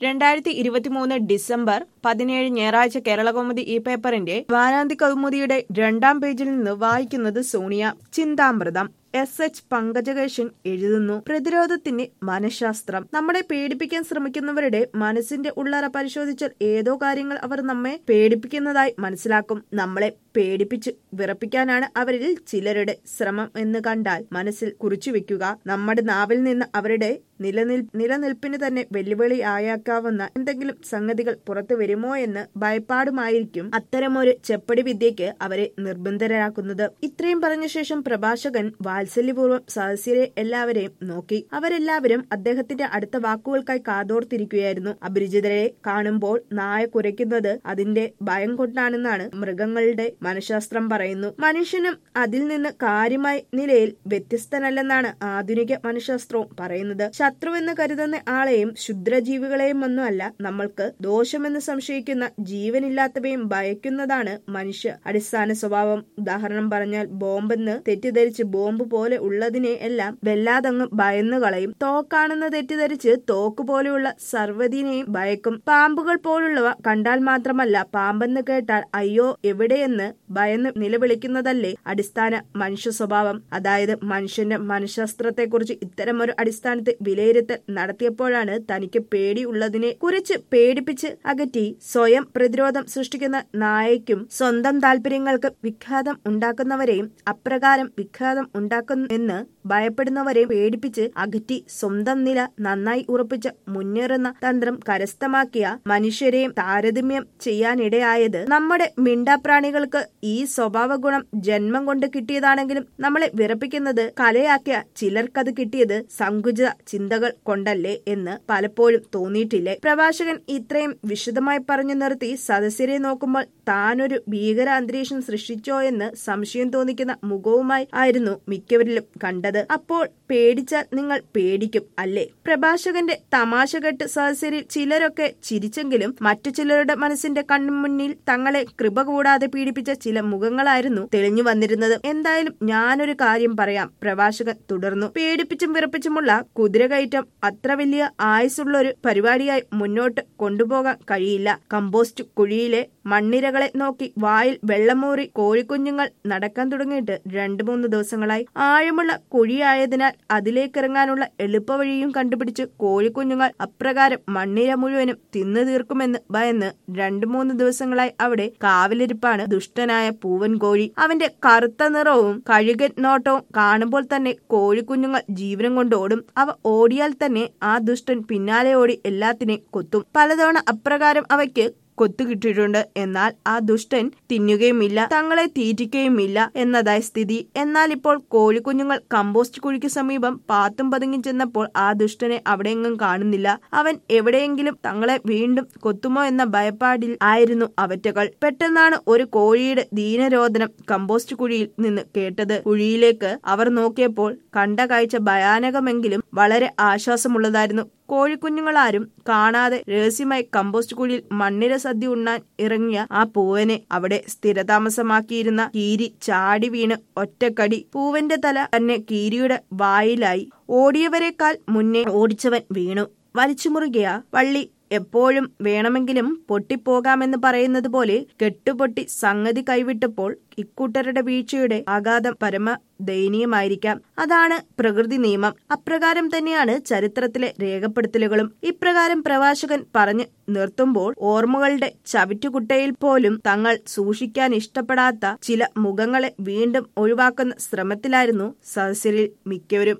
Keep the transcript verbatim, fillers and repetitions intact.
രണ്ടായിരത്തി ഇരുപത്തിമൂന്ന് ഡിസംബർ പതിനേഴ് ഞായറാഴ്ച കേരളകൗമുദി ഈ പേപ്പറിന്റെ വാരാന്ത്യ കൗമുദിയുടെ രണ്ടാം പേജിൽ നിന്ന് വായിക്കുന്നത് സോണിയ. ചിന്താമൃതം. എസ് എച്ച് പങ്കജകേശൻ എഴുതുന്നു. പ്രതിരോധത്തിന്റെ മനഃശാസ്ത്രം. നമ്മളെ പേടിപ്പിക്കാൻ ശ്രമിക്കുന്നവരുടെ മനസ്സിന്റെ ഉള്ളറ പരിശോധിച്ചാൽ ഏതോ കാര്യങ്ങൾ അവർ നമ്മെ പേടിപ്പിക്കുന്നതായി മനസ്സിലാക്കും. നമ്മളെ പേടിപ്പിച്ച് വിറപ്പിക്കാനാണ് അവരിൽ ചിലരുടെ ശ്രമം എന്ന് കണ്ടാൽ മനസ്സിൽ കുറിച്ചുവെക്കുക. നമ്മുടെ നാവിൽ നിന്ന് അവരുടെ നിലനിൽ നിലനിൽപ്പിന് തന്നെ വെല്ലുവിളി ആയേക്കാവുന്ന എന്തെങ്കിലും സംഗതികൾ പുറത്തു വരുമോ എന്ന് ഭയപ്പാടുമായിരിക്കും അത്തരമൊരു ചെപ്പടി വിദ്യയ്ക്ക് അവരെ നിർബന്ധരാക്കുന്നത്. ഇത്രയും പറഞ്ഞ ശേഷം പ്രഭാഷകൻ വാത്സല്യപൂർവ്വം സദസ്യരെ എല്ലാവരെയും നോക്കി. അവരെല്ലാവരും അദ്ദേഹത്തിന്റെ അടുത്ത വാക്കുകൾക്കായി കാതോർത്തിരിക്കുകയായിരുന്നു. അപരിചിതരെ കാണുമ്പോൾ നായ കുരയ്ക്കുന്നത് അതിന്റെ ഭയം കൊണ്ടാണെന്നാണ് മൃഗങ്ങളുടെ മനഃശാസ്ത്രം പറയുന്നു. മനുഷ്യനും അതിൽ നിന്ന് കാര്യമായ നിലയിൽ വ്യത്യസ്തനല്ലെന്നാണ് ആധുനിക മനഃശാസ്ത്രവും പറയുന്നത്. ശത്രുവെന്ന് കരുതുന്ന ആളെയും ക്ഷുദ്രജീവികളെയും ഒന്നുമല്ല നമ്മൾക്ക് ദോഷമെന്ന് സംശയിക്കുന്ന ജീവനില്ലാത്തവയും ഭയക്കുന്നതാണ് മനുഷ്യ അടിസ്ഥാന സ്വഭാവം. ഉദാഹരണം പറഞ്ഞാൽ ബോംബെന്ന് തെറ്റിദ്ധരിച്ച് ബോംബ് പോലെ ഉള്ളതിനെ എല്ലാം വല്ലാതങ്ങ് ഭയന്നു കളയും. തോക്കാണെന്ന് തെറ്റിദ്ധരിച്ച് തോക്ക് പോലെയുള്ള സർവ്വതിനെയും ഭയക്കും. പാമ്പുകൾ പോലുള്ളവ കണ്ടാൽ മാത്രമല്ല, പാമ്പെന്ന് കേട്ടാൽ അയ്യോ എവിടെയെന്ന് ഭയന്ന് നിലവിളിക്കുന്നതല്ലേ അടിസ്ഥാന മനുഷ്യ സ്വഭാവം. അതായത് മനുഷ്യന്റെ മനഃശാസ്ത്രത്തെക്കുറിച്ച് ഇത്തരമൊരു അടിസ്ഥാനത്തെ വിലയിരുത്തൽ നടത്തിയപ്പോഴാണ് തനിക്ക് പേടി ഉള്ളതിനെ കുറിച്ച് പേടിപ്പിച്ച് അകറ്റി സ്വയം പ്രതിരോധം സൃഷ്ടിക്കുന്ന നായയ്ക്കും സ്വന്തം താല്പര്യങ്ങൾക്ക് വിഘാതം ഉണ്ടാക്കുന്നവരെയും അപ്രകാരം വിഘാതം ഉണ്ടാക്കുന്നു എന്ന് ഭയപ്പെടുന്നവരെയും പേടിപ്പിച്ച് അകറ്റി സ്വന്തം നില നന്നായി ഉറപ്പിച്ച് മുന്നേറുന്ന തന്ത്രം കരസ്ഥമാക്കിയ മനുഷ്യരെയും താരതമ്യം ചെയ്യാനിടയായത്. നമ്മുടെ മിണ്ടാപ്രാണികൾക്ക് ഈ സ്വഭാവ ഗുണം ജന്മം കൊണ്ട് കിട്ടിയതാണെങ്കിലും നമ്മളെ വിറപ്പിക്കുന്നത് കലയാക്കിയ ചിലർക്കത് കിട്ടിയത് സങ്കുചിത ചിന്തകൾ കൊണ്ടല്ലേ എന്ന് പലപ്പോഴും തോന്നിയിട്ടില്ലേ? പ്രഭാഷകൻ ഇത്രയും വിശദമായി പറഞ്ഞു നിർത്തി സദസ്യരെ നോക്കുമ്പോൾ താനൊരു ഭീകര അന്തരീക്ഷം സൃഷ്ടിച്ചോ എന്ന് സംശയം തോന്നിക്കുന്ന മുഖവുമായി ആയിരുന്നു മിക്കവരിലും കണ്ടത്. അപ്പോൾ പേടിച്ചാൽ നിങ്ങൾ പേടിക്കും അല്ലേ? പ്രഭാഷകന്റെ തമാശ കേട്ട് സദസ്യരിൽ ചിലരൊക്കെ ചിരിച്ചെങ്കിലും മറ്റു ചിലരുടെ മനസ്സിന്റെ കൺമുന്നിൽ തങ്ങളെ കൃപ കൂടാതെ പീഡിപ്പിച്ച ചില മുഖങ്ങളായിരുന്നു തെളിഞ്ഞു വന്നിരുന്നത്. എന്തായാലും ഞാനൊരു കാര്യം പറയാം, പ്രഭാഷകൻ തുടർന്നു. പേടിപ്പിച്ചും വിറപ്പിച്ചുമുള്ള കുതിരകയറ്റം അത്ര വലിയ ആയുസുള്ള ഒരു പരിപാടിയായി മുന്നോട്ട് കൊണ്ടുപോകാൻ കഴിയില്ല. കമ്പോസ്റ്റ് കുഴിയിലെ മണ്ണിരകളെ നോക്കി വായിൽ വെള്ളമൂറി കോഴിക്കുഞ്ഞുങ്ങൾ നടക്കാൻ തുടങ്ങിയിട്ട് രണ്ടു മൂന്ന് ദിവസങ്ങളായി. ആഴമുള്ള കുഴിയായതിനാൽ അതിലേക്കിറങ്ങാനുള്ള എളുപ്പവഴിയും കണ്ടുപിടിച്ച് കോഴിക്കുഞ്ഞുങ്ങൾ അപ്രകാരം മണ്ണിര മുഴുവനും തിന്നു തീർക്കുമെന്ന് ഭയന്ന് രണ്ടു മൂന്ന് ദിവസങ്ങളായി അവിടെ കാവലിരിപ്പാണ് ദുഷ്ടനായ പൂവൻ കോഴി. അവന്റെ കറുത്ത നിറവും കഴുകൻ നോട്ടവും കാണുമ്പോൾ തന്നെ കോഴിക്കുഞ്ഞുങ്ങൾ ജീവനം കൊണ്ട് ഓടും. അവ ഓടിയാൽ തന്നെ ആ ദുഷ്ടൻ പിന്നാലെ ഓടി എല്ലാത്തിനെയും കൊത്തും. പലതവണ അപ്രകാരം അവയ്ക്ക് കൊത്തു കിട്ടിയിട്ടുണ്ട്. എന്നാൽ ആ ദുഷ്ടൻ തിന്നുകയുമില്ല, തങ്ങളെ തീറ്റിക്കുകയുമില്ല എന്നതായി സ്ഥിതി. എന്നാൽ ഇപ്പോൾ കോഴിക്കുഞ്ഞുങ്ങൾ കമ്പോസ്റ്റ് കുഴിക്ക് സമീപം പാത്തും പതുങ്ങി ചെന്നപ്പോൾ ആ ദുഷ്ടനെ അവിടെയെങ്ങും കാണുന്നില്ല. അവൻ എവിടെയെങ്കിലും തങ്ങളെ വീണ്ടും കൊത്തുമോ എന്ന ഭയപ്പാടിൽ ആയിരുന്നു അവറ്റകൾ. പെട്ടെന്നാണ് ഒരു കോഴിയുടെ ദീനരോദനം കമ്പോസ്റ്റ് കുഴിയിൽ നിന്ന് കേട്ടത്. കുഴിയിലേക്ക് അവർ നോക്കിയപ്പോൾ കണ്ട കാഴ്ച ഭയാനകമെങ്കിലും വളരെ ആശ്വാസമുള്ളതായിരുന്നു. കോഴിക്കുഞ്ഞുങ്ങളാരും കാണാതെ രഹസ്യമായി കമ്പോസ്റ്റ് കുഴിയിൽ മണ്ണിര സദ്യ ഉണ്ണാൻ ഇറങ്ങിയ ആ പൂവനെ അവിടെ സ്ഥിരതാമസമാക്കിയിരുന്ന കീരി ചാടി വീണ് ഒറ്റക്കടി പൂവന്റെ തല തന്നെ കീരിയുടെ വായിലായി. ഓടിയവരെക്കാൾ മുന്നേ ഓടിച്ചവൻ വീണു. വലിച്ചുമുറുകിയ വള്ളി എപ്പോഴും വേണമെങ്കിലും പൊട്ടിപ്പോകാമെന്ന് പറയുന്നത് പോലെ കെട്ടുപൊട്ടി സംഗതി കൈവിട്ടപ്പോൾ ഇക്കൂട്ടരുടെ വീഴ്ചയുടെ ആഘാതം പരമ ദയനീയമായിരിക്കാം. അതാണ് പ്രകൃതി നിയമം. അപ്രകാരം തന്നെയാണ് ചരിത്രത്തിലെ രേഖപ്പെടുത്തലുകളും. ഇപ്രകാരം പ്രഭാഷകൻ പറഞ്ഞു നിർത്തുമ്പോൾ ഓർമ്മകളുടെ ചവിറ്റുകുട്ടയിൽ പോലും തങ്ങൾ സൂക്ഷിക്കാൻ ഇഷ്ടപ്പെടാത്ത ചില മുഖങ്ങളെ വീണ്ടും ഒഴിവാക്കുന്ന ശ്രമത്തിലായിരുന്നു സദസ്യരിൽ മിക്കവരും.